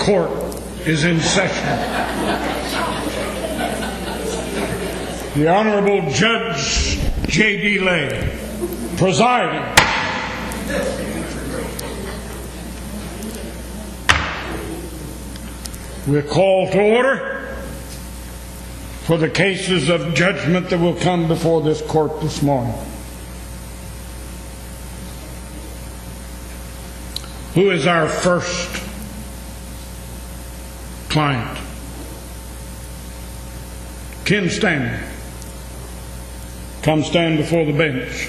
court is in session. The Honorable Judge J.D. Lay, presiding. We're called to order for the cases of judgment that will come before this court this morning. Who is our first client? Ken Stanley. Come stand before the bench.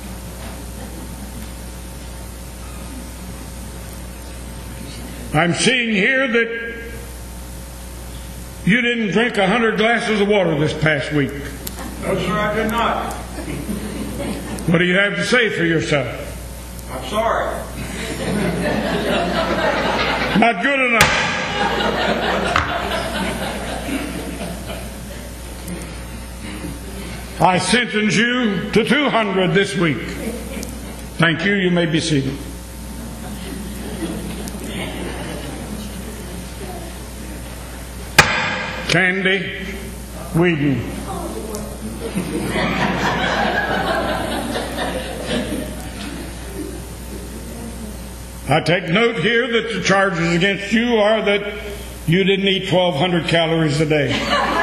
I'm seeing here that you didn't drink 100 glasses of water this past week. No, sir, I did not. What do you have to say for yourself? I'm sorry. Not good enough. I sentence you to 200 this week. Thank you. You may be seated. Candy Whedon. I take note here that the charges against you are that you didn't eat 1,200 calories a day.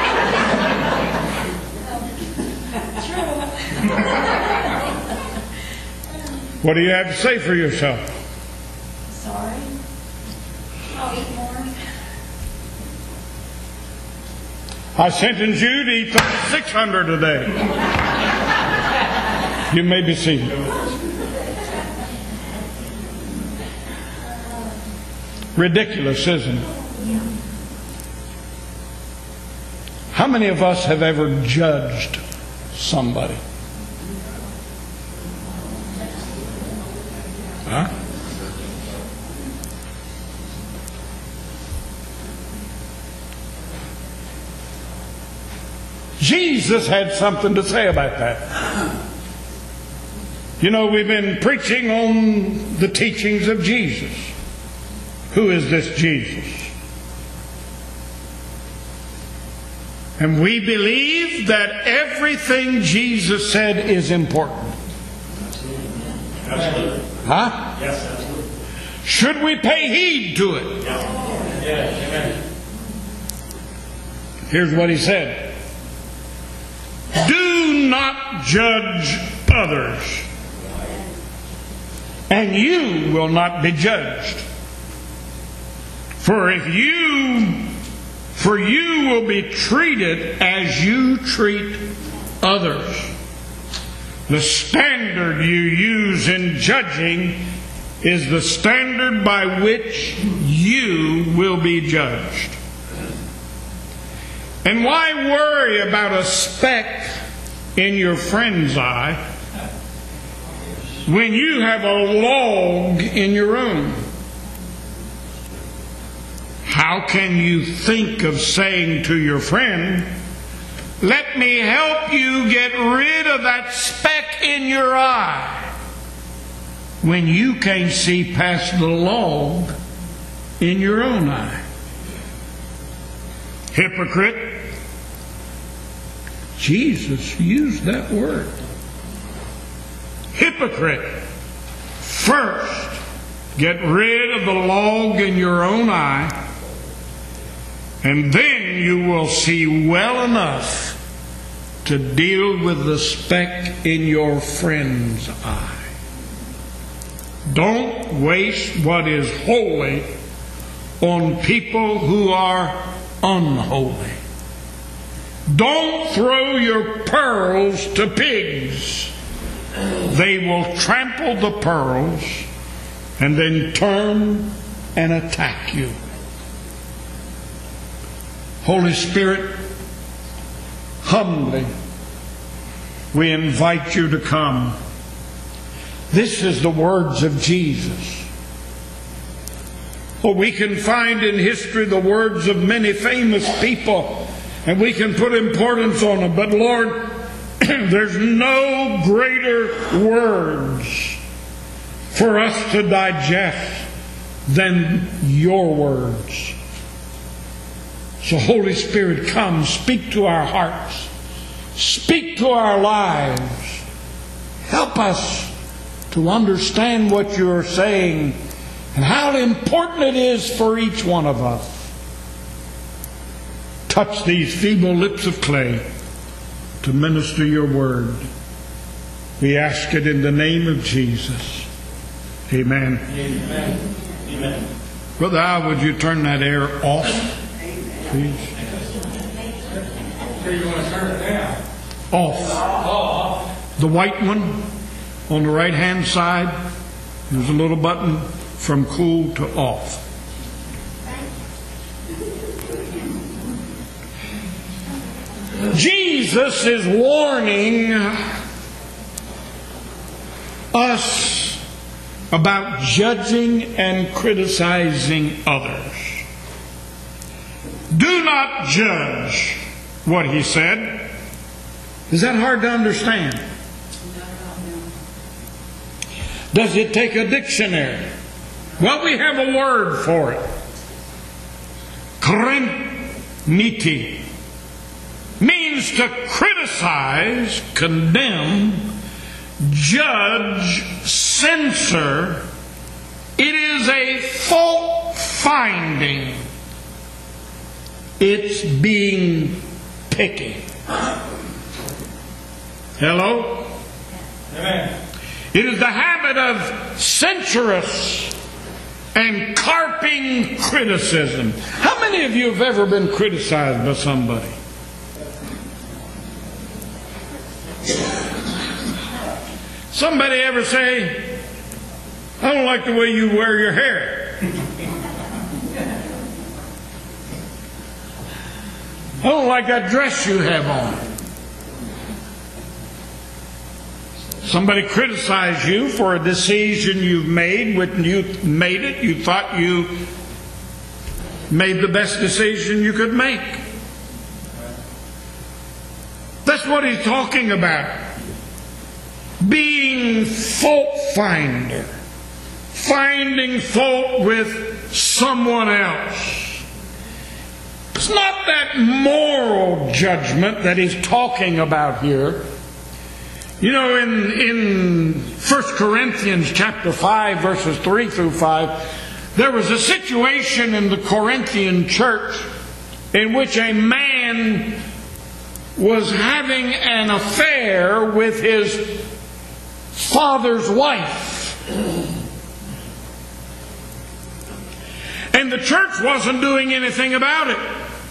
What do you have to say for yourself? Sorry. I'll eat more. I sentence you to eat 600 a day. You may be seated. Ridiculous, isn't it? How many of us have ever judged somebody? Huh? Jesus had something to say about that. You know, we've been preaching on the teachings of Jesus. Who is this Jesus? And we believe that everything Jesus said is important. Absolutely. Huh? Yes, absolutely. Should we pay heed to it? Yes, amen. Here's what he said. Do not judge others, and you will not be judged. For you will be treated as you treat others. The standard you use in judging is the standard by which you will be judged. And why worry about a speck in your friend's eye when you have a log in your own? How can you think of saying to your friend, "Let me help you get rid of that speck in your eye," when you can't see past the log in your own eye? Hypocrite. Jesus used that word. Hypocrite. First, get rid of the log in your own eye, and then you will see well enough to deal with the speck in your friend's eye. Don't waste what is holy on people who are unholy. Don't throw your pearls to pigs. They will trample the pearls and then turn and attack you. Holy Spirit, humbly, we invite you to come. This is the words of Jesus. Oh, we can find in history the words of many famous people, and we can put importance on them. But Lord, there's no greater words for us to digest than your words. So Holy Spirit, come, speak to our hearts. Speak to our lives. Help us to understand what you're saying and how important it is for each one of us. Touch these feeble lips of clay to minister your word. We ask it in the name of Jesus. Amen. Amen. Amen. Brother Al, would you turn that air off, please? So you want to turn it down? Off. The white one on the right-hand side, there's a little button from cool to off. Jesus is warning us about judging and criticizing others. Do not judge, what he said. Is that hard to understand? Does it take a dictionary? Well, we have a word for it. Kreniti means to criticize, condemn, judge, censor. It is a fault finding. It's being picky. Hello? Amen. It is the habit of censorious and carping criticism. How many of you have ever been criticized by somebody? Somebody ever say, I don't like the way you wear your hair. I don't like that dress you have on. Somebody criticized you for a decision you've made. When you made it, you thought you made the best decision you could make. That's what he's talking about. Being fault finder. Finding fault with someone else. It's not that moral judgment that he's talking about here. You know, in 1 Corinthians chapter 5, verses 3 through 5, there was a situation in the Corinthian church in which a man was having an affair with his father's wife. And the church wasn't doing anything about it.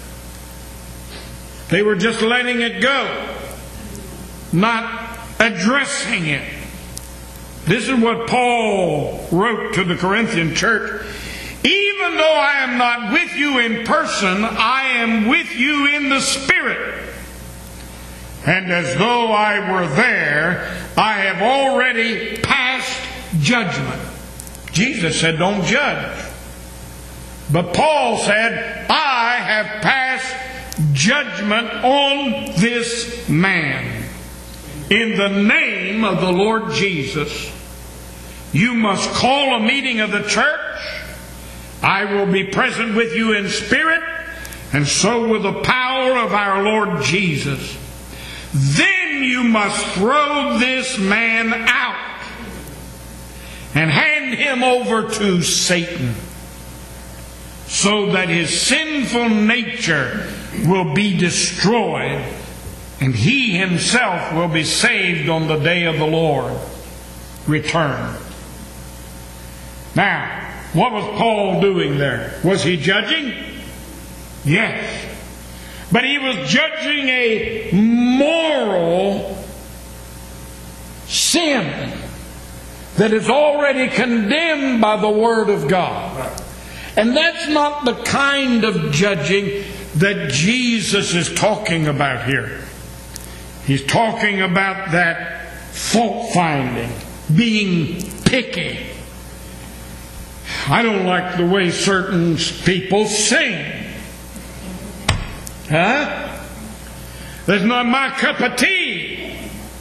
They were just letting it go, not addressing it. This is what Paul wrote to the Corinthian church. Even though I am not with you in person, I am with you in the Spirit. And as though I were there, I have already passed judgment. Jesus said, don't judge. But Paul said, I have passed judgment on this man. In the name of the Lord Jesus, you must call a meeting of the church. I will be present with you in spirit, and so with the power of our Lord Jesus. Then you must throw this man out and hand him over to Satan, so that his sinful nature will be destroyed, and he himself will be saved on the day of the Lord return. Now, what was Paul doing there? Was he judging? Yes. But he was judging a moral sin that is already condemned by the Word of God. And that's not the kind of judging that Jesus is talking about here. He's talking about that fault finding, being picky. I don't like the way certain people sing. Huh? That's not my cup of tea.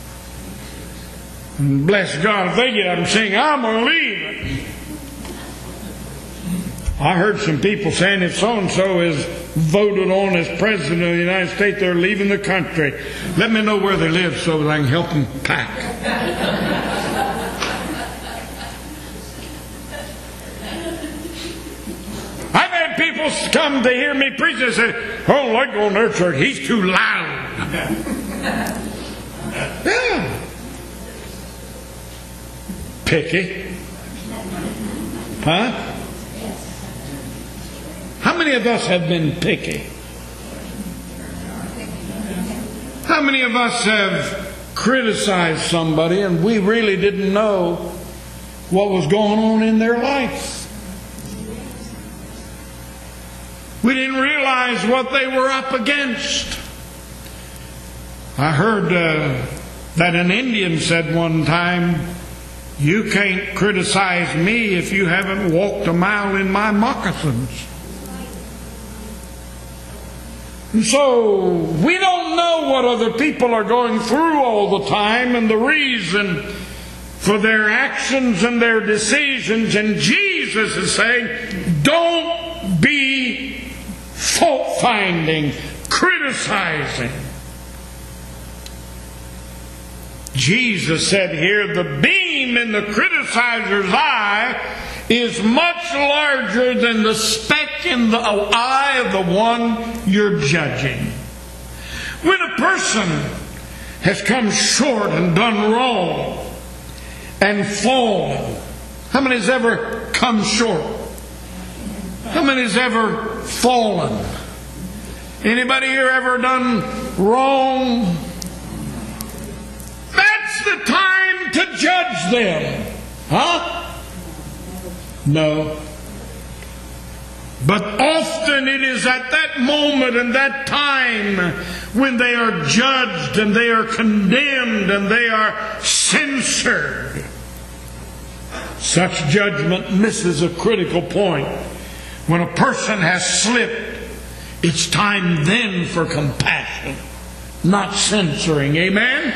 And bless God, if they get up and sing, I'm going to leave it. I heard some people saying if so-and-so is voted on as President of the United States, they're leaving the country. Let me know where they live so that I can help them pack. I've had people come to hear me preach and say, "I don't like going to their church. He's too loud." Yeah. Picky. Huh? How many of us have been picky? How many of us have criticized somebody and we really didn't know what was going on in their life? We didn't realize what they were up against. I heard that an Indian said one time, "You can't criticize me if you haven't walked a mile in my moccasins." And so we don't know what other people are going through all the time and the reason for their actions and their decisions. And Jesus is saying, don't be fault-finding, criticizing. Jesus said here, the beam in the criticizer's eye is much larger than the speck in the eye of the one you're judging. When a person has come short and done wrong and fallen, how many has ever come short? How many has ever fallen? Anybody here ever done wrong? That's the time to judge them. Huh? No. But often it is at that moment and that time when they are judged and they are condemned and they are censored. Such judgment misses a critical point. When a person has slipped, it's time then for compassion, not censoring. Amen?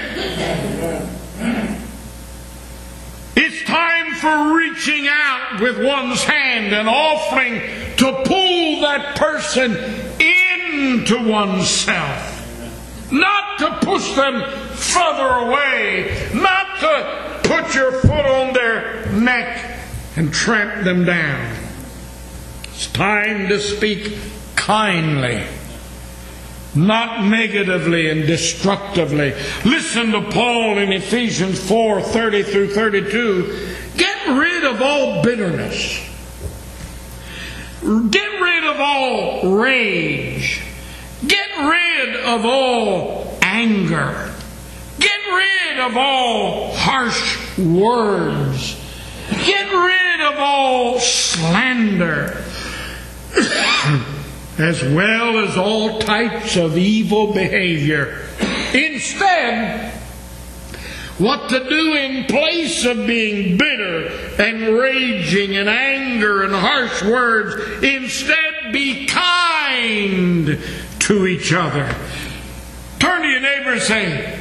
It's time for reaching out with one's hand and offering to pull that person into oneself. Not to push them further away. Not to put your foot on their neck and tramp them down. It's time to speak kindly, not negatively and destructively. Listen to Paul in Ephesians 4:30 through 32. Get rid of all bitterness. Get rid of all rage. Get rid of all anger. Get rid of all harsh words. Get rid of all slander, as well as all types of evil behavior. Instead, what to do in place of being bitter and raging and anger and harsh words, instead be kind to each other. Turn to your neighbor and say,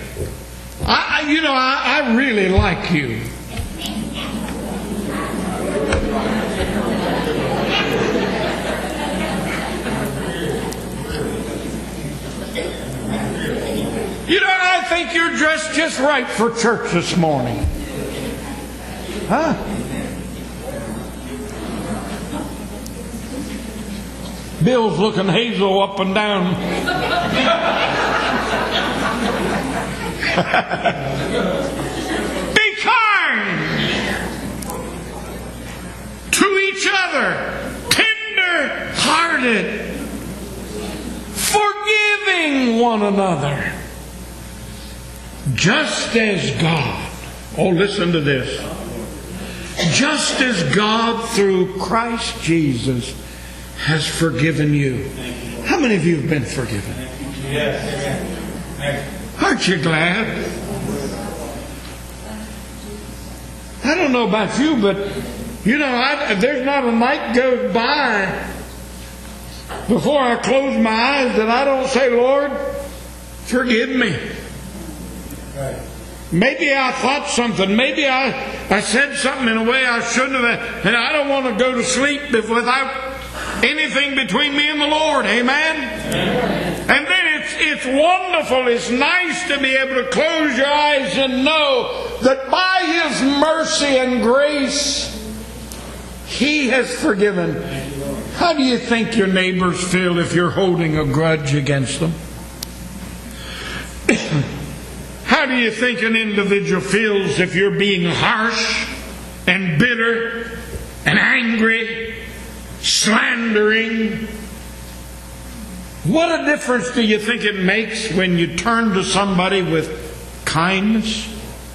I really like you. I think you're dressed just right for church this morning. Huh? Bill's looking hazel up and down. Be kind to each other, tender-hearted, forgiving one another. Just as God, listen to this. Just as God through Christ Jesus has forgiven you. How many of you have been forgiven? Yes. Aren't you glad? I don't know about you, but there's not a night goes by before I close my eyes that I don't say, Lord, forgive me. Right. Maybe I thought something. Maybe I said something in a way I shouldn't have. And I don't want to go to sleep without anything between me and the Lord. Amen? And then it's wonderful, it's nice to be able to close your eyes and know that by His mercy and grace, He has forgiven. How do you think your neighbors feel if you're holding a grudge against them? How do you think an individual feels if you're being harsh and bitter and angry, slandering? What a difference do you think it makes when you turn to somebody with kindness?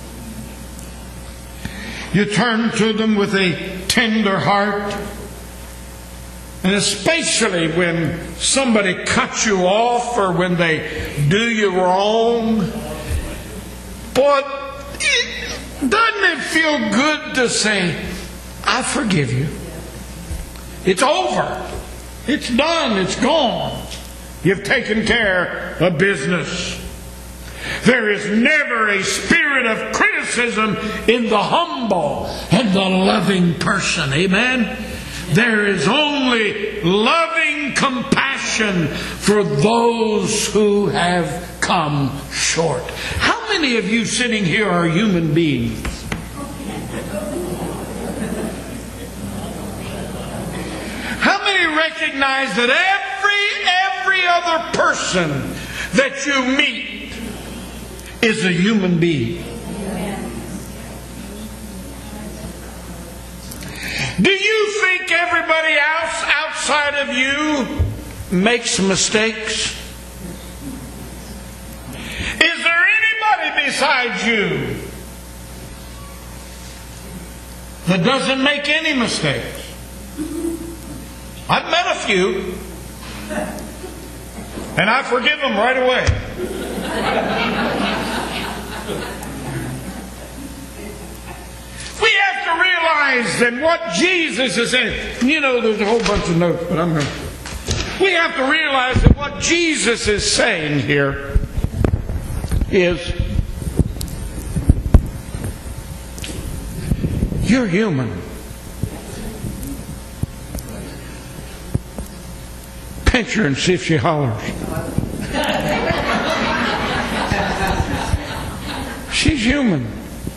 You turn to them with a tender heart. And especially when somebody cuts you off or when they do you wrong. Boy, doesn't it feel good to say, I forgive you. It's over. It's done. It's gone. You've taken care of business. There is never a spirit of criticism in the humble and the loving person. Amen? There is only loving compassion for those who have come short. How many of you sitting here are human beings? How many recognize that every other person that you meet is a human being? Do you think everybody else outside of you makes mistakes? Is there anybody besides you that doesn't make any mistakes? I've met a few, and I forgive them right away. We have to realize that what Jesus is saying, you know, there's a whole bunch of notes, but we have to realize that what Jesus is saying here is, you're human. Pinch her and see if she hollers. She's human.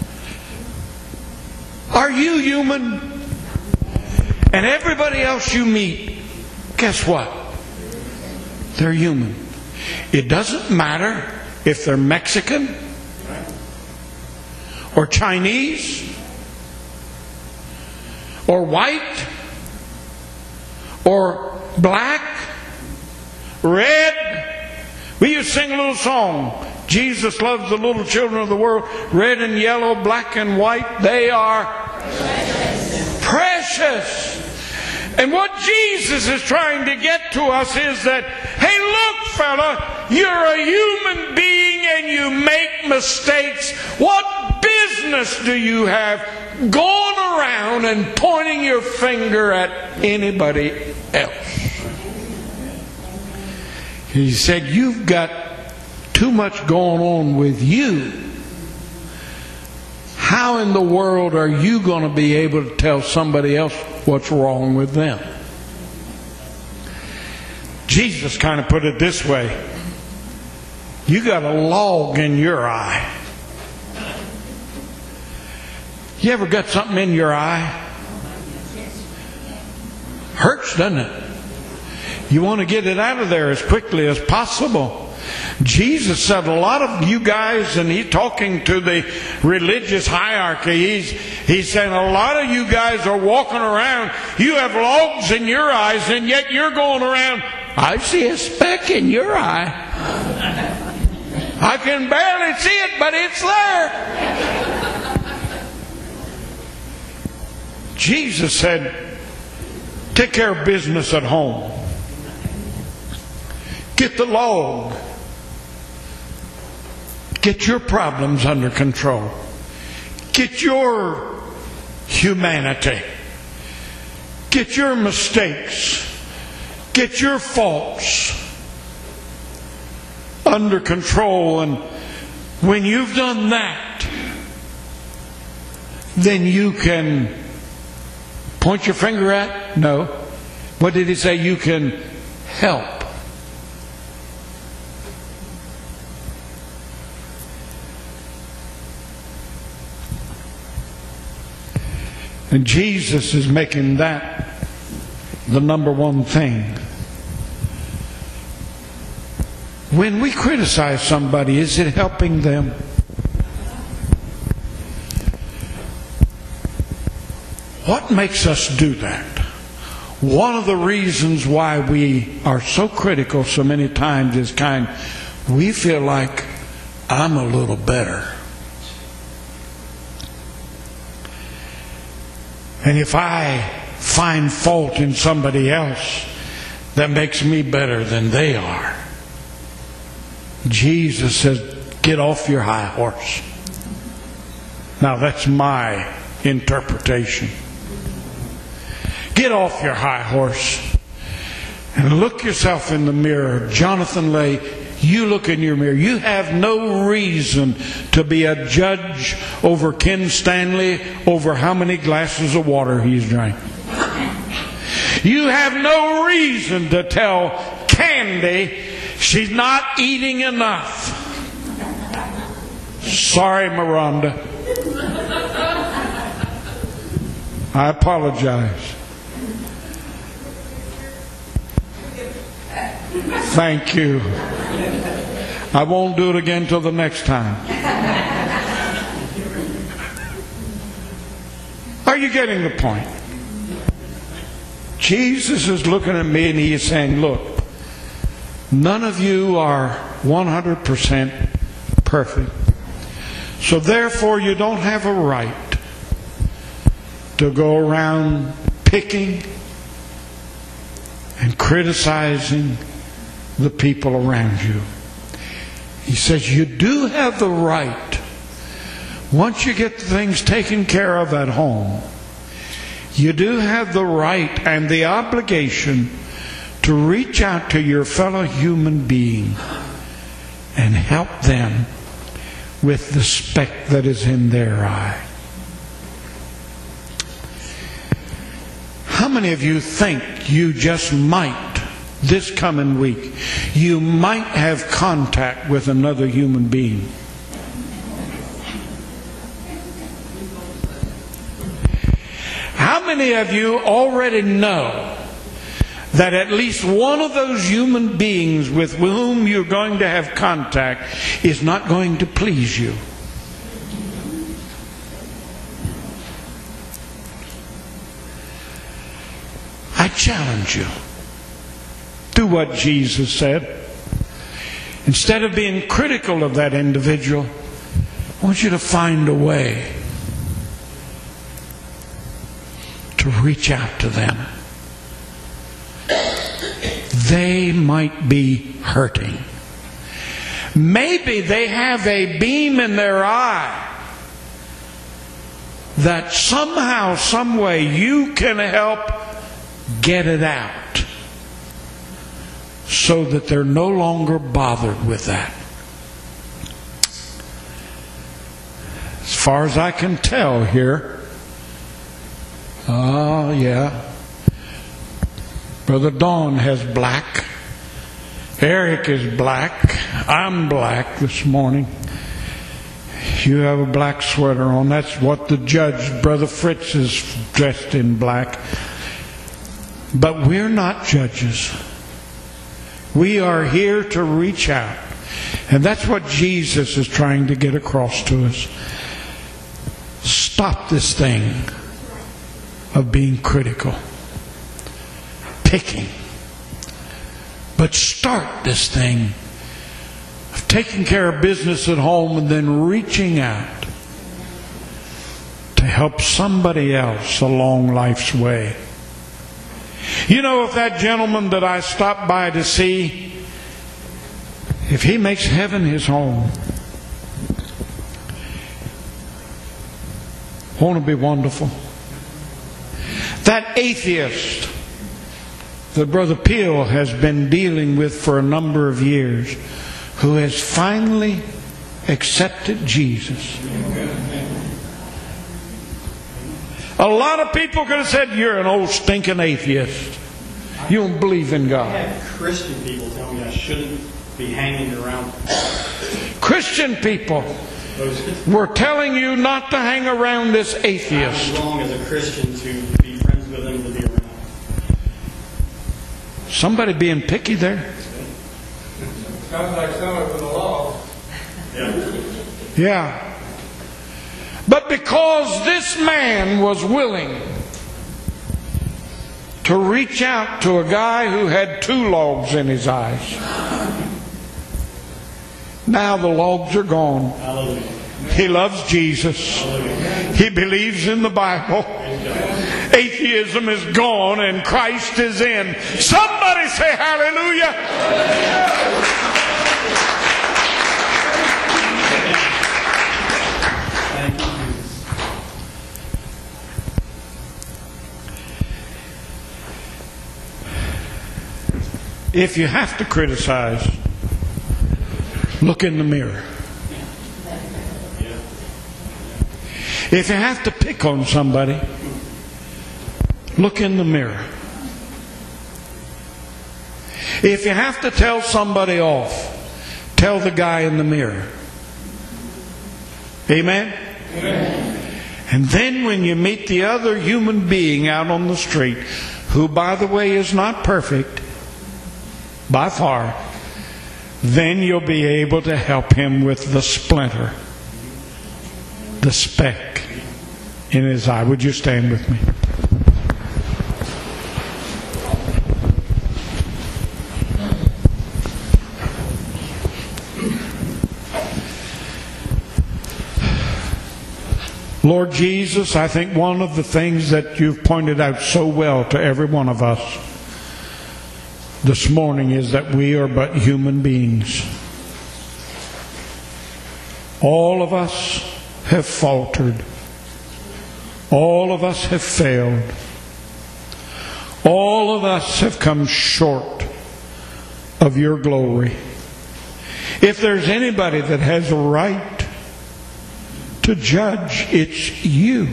Are you human? And everybody else you meet, guess what? They're human. It doesn't matter if they're Mexican or Chinese or white or black, red. We used to sing a little song. Jesus loves the little children of the world, red and yellow, black and white. They are precious. And what Jesus is trying to get to us is that, hey, look, fella, you're a human being and you make mistakes. What business do you have going around and pointing your finger at anybody else? He said, you've got too much going on with you. How in the world are you going to be able to tell somebody else what's wrong with them? Jesus kind of put it this way. You got a log in your eye. You ever got something in your eye? Hurts, doesn't it? You want to get it out of there as quickly as possible. Jesus said a lot of you guys, and he's talking to the religious hierarchy, he's saying a lot of you guys are walking around, you have logs in your eyes, and yet you're going around, I see a speck in your eye. I can barely see it, but it's there. Jesus said, take care of business at home. Get the log. Get your problems under control. Get your humanity. Get your mistakes. Get your faults under control. And when you've done that, then you can point your finger at? No. What did he say? You can help. And Jesus is making that the number one thing. When we criticize somebody, is it helping them? What makes us do that? One of the reasons why we are so critical so many times is we feel like I'm a little better. And if I find fault in somebody else, that makes me better than they are. Jesus says, get off your high horse. Now that's my interpretation. Get off your high horse and look yourself in the mirror. Jonathan Lay, you look in your mirror. You have no reason to be a judge over Ken Stanley over how many glasses of water he's drank. You have no reason to tell Candy she's not eating enough. Sorry, Miranda. I apologize. Thank you. I won't do it again till the next time. Are you getting the point? Jesus is looking at me and he is saying, look, none of you are 100% perfect. So therefore you don't have a right to go around picking and criticizing the people around you. He says you do have the right, once you get things taken care of at home, you do have the right and the obligation to reach out to your fellow human being and help them with the speck that is in their eye. How many of you think you just might, this coming week, you might have contact with another human being? How many of you already know that at least one of those human beings with whom you're going to have contact is not going to please you? I challenge you. Do what Jesus said. Instead of being critical of that individual, I want you to find a way to reach out to them. They might be hurting. Maybe they have a beam in their eye that somehow, some way you can help get it out so that they're no longer bothered with that. As far as I can tell here, Brother Don has black. Eric is black. I'm black this morning. You have a black sweater on. That's what the judge, Brother Fritz, is dressed in black. But we're not judges. We are here to reach out. And that's what Jesus is trying to get across to us. Stop this thing of being critical, picking. But start this thing of taking care of business at home and then reaching out to help somebody else along life's way. You know, if that gentleman that I stopped by to see, if he makes heaven his home, won't it be wonderful? That atheist that Brother Peel has been dealing with for a number of years, who has finally accepted Jesus. A lot of people could have said, you're an old stinking atheist. You don't believe in I God. have Christian people tell me I shouldn't be hanging around Christian people those. were telling you not to hang around this atheist. It's wrong as a Christian to be friends with them, to be around. Somebody being picky there. Sounds like someone from the law. Yeah. But because this man was willing to reach out to a guy who had 2 logs in his eyes, now the logs are gone. Hallelujah. He loves Jesus. He believes in the Bible. Atheism is gone and Christ is in. Somebody say hallelujah. Thank you, Jesus. If you have to criticize, look in the mirror. If you have to pick on somebody, look in the mirror. If you have to tell somebody off, tell the guy in the mirror. Amen? And then when you meet the other human being out on the street, who by the way is not perfect, by far, then you'll be able to help him with the splinter, the speck in his eye. Would you stand with me? Lord Jesus, I think one of the things that you've pointed out so well to every one of us this morning is that we are but human beings. All of us have faltered. All of us have failed. All of us have come short of your glory. If there's anybody that has a right to judge, it's you.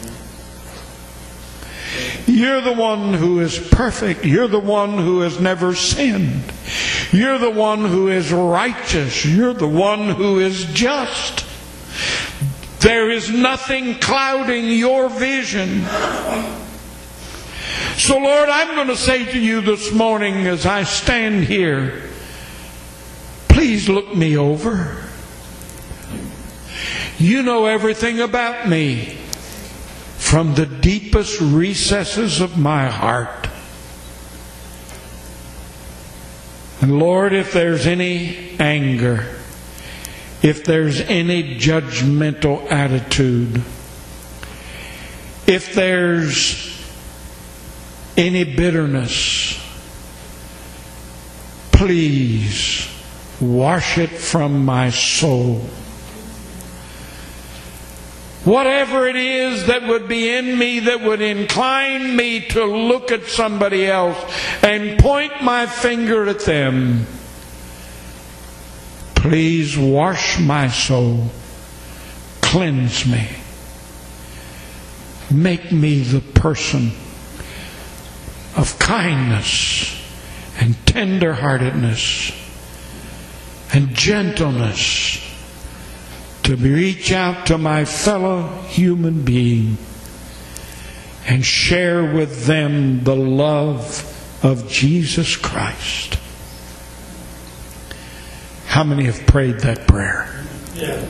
You're the one who is perfect. You're the one who has never sinned. You're the one who is righteous. You're the one who is just. There is nothing clouding your vision. So Lord, I'm going to say to you this morning as I stand here, please look me over. You know everything about me from the deepest recesses of my heart. And Lord, if there's any anger, if there's any judgmental attitude, if there's any bitterness, please wash it from my soul. Whatever it is that would be in me that would incline me to look at somebody else and point my finger at them, please wash my soul. Cleanse me. Make me the person of kindness and tenderheartedness and gentleness to reach out to my fellow human being and share with them the love of Jesus Christ. How many have prayed that prayer? Yeah.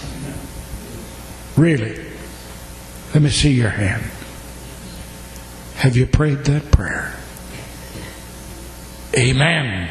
Really? Let me see your hand. Have you prayed that prayer? Amen.